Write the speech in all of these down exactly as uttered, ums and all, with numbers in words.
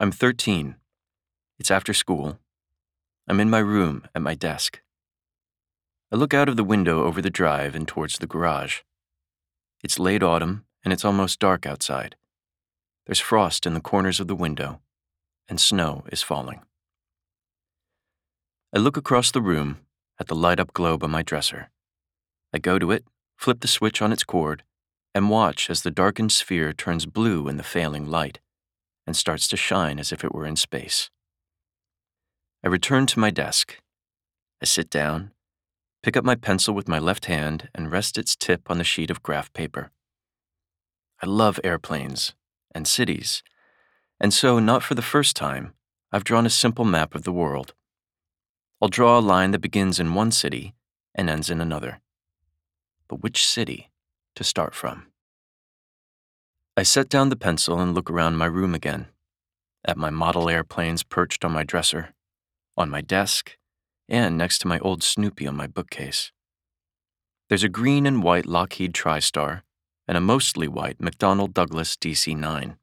I'm thirteen. It's after school. I'm in my room at my desk. I look out of the window over the drive and towards the garage. It's late autumn, and it's almost dark outside. There's frost in the corners of the window, and snow is falling. I look across the room at the light-up globe on my dresser. I go to it, flip the switch on its cord, and watch as the darkened sphere turns blue in the failing light and starts to shine as if it were in space. I return to my desk. I sit down, pick up my pencil with my left hand, and rest its tip on the sheet of graph paper. I love airplanes and cities, and so, not for the first time, I've drawn a simple map of the world. I'll draw a line that begins in one city and ends in another. But which city to start from? I set down the pencil and look around my room again, at my model airplanes perched on my dresser, on my desk, and next to my old Snoopy on my bookcase. There's a green and white Lockheed TriStar and a mostly white McDonnell Douglas D C nine.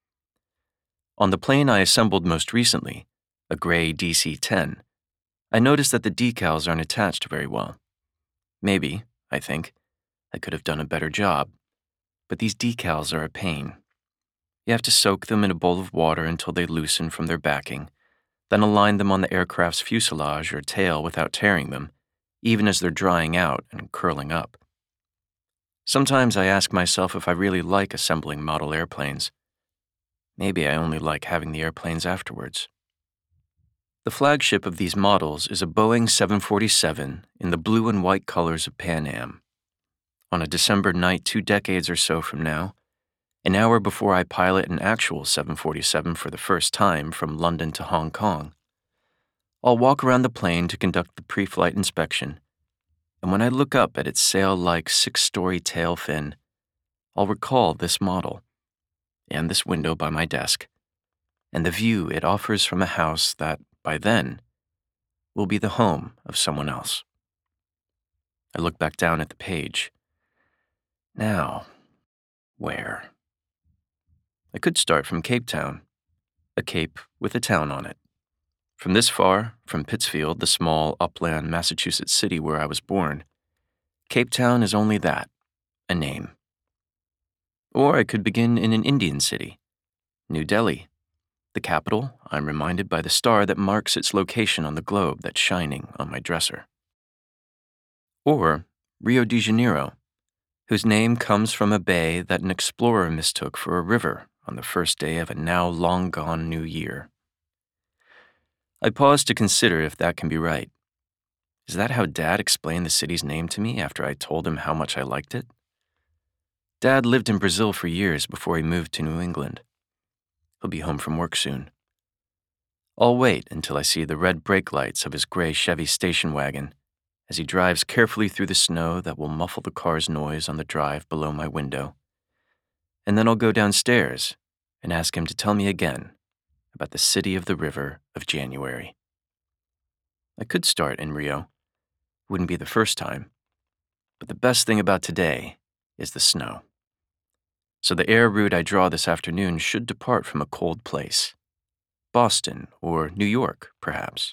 On the plane I assembled most recently, a gray D C ten, I noticed that the decals aren't attached very well. Maybe, I think, I could have done a better job, but these decals are a pain. You have to soak them in a bowl of water until they loosen from their backing, then align them on the aircraft's fuselage or tail without tearing them, even as they're drying out and curling up. Sometimes I ask myself if I really like assembling model airplanes. Maybe I only like having the airplanes afterwards. The flagship of these models is a Boeing seven forty-seven in the blue and white colors of Pan Am. On a December night two decades or so from now, an hour before I pilot an actual seven forty-seven for the first time from London to Hong Kong, I'll walk around the plane to conduct the pre-flight inspection, and when I look up at its sail-like six-story tail fin, I'll recall this model, and this window by my desk, and the view it offers from a house that, by then, will be the home of someone else. I look back down at the page. Now, where? I could start from Cape Town, a cape with a town on it. From this far, from Pittsfield, the small upland Massachusetts city where I was born, Cape Town is only that, a name. Or I could begin in an Indian city, New Delhi, the capital, I'm reminded by the star that marks its location on the globe that's shining on my dresser. Or Rio de Janeiro, whose name comes from a bay that an explorer mistook for a river on the first day of a now long-gone new year. I pause to consider if that can be right. Is that how Dad explained the city's name to me after I told him how much I liked it? Dad lived in Brazil for years before he moved to New England. He'll be home from work soon. I'll wait until I see the red brake lights of his gray Chevy station wagon as he drives carefully through the snow that will muffle the car's noise on the drive below my window. And then I'll go downstairs and ask him to tell me again about the city of the river of January. I could start in Rio. Wouldn't be the first time. But the best thing about today is the snow. So the air route I draw this afternoon should depart from a cold place. Boston or New York, perhaps.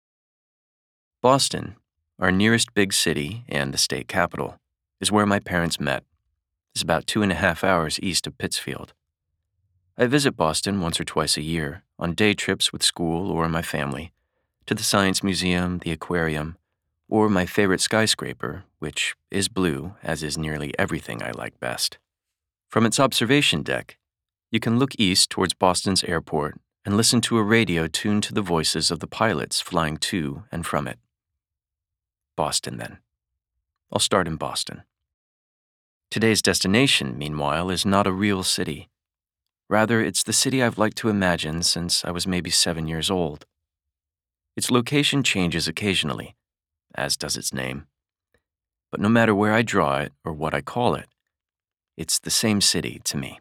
Boston, our nearest big city and the state capital, is where my parents met. It's about two and a half hours east of Pittsfield. I visit Boston once or twice a year, on day trips with school or my family, to the Science Museum, the aquarium, or my favorite skyscraper, which is blue, as is nearly everything I like best. From its observation deck, you can look east towards Boston's airport and listen to a radio tuned to the voices of the pilots flying to and from it. Boston, then. I'll start in Boston. Today's destination, meanwhile, is not a real city. Rather, it's the city I've liked to imagine since I was maybe seven years old. Its location changes occasionally, as does its name. But no matter where I draw it or what I call it, it's the same city to me.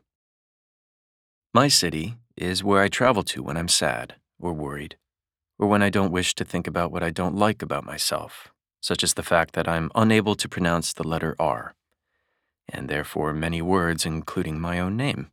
My city is where I travel to when I'm sad or worried, or when I don't wish to think about what I don't like about myself, such as the fact that I'm unable to pronounce the letter R, and therefore many words including my own name.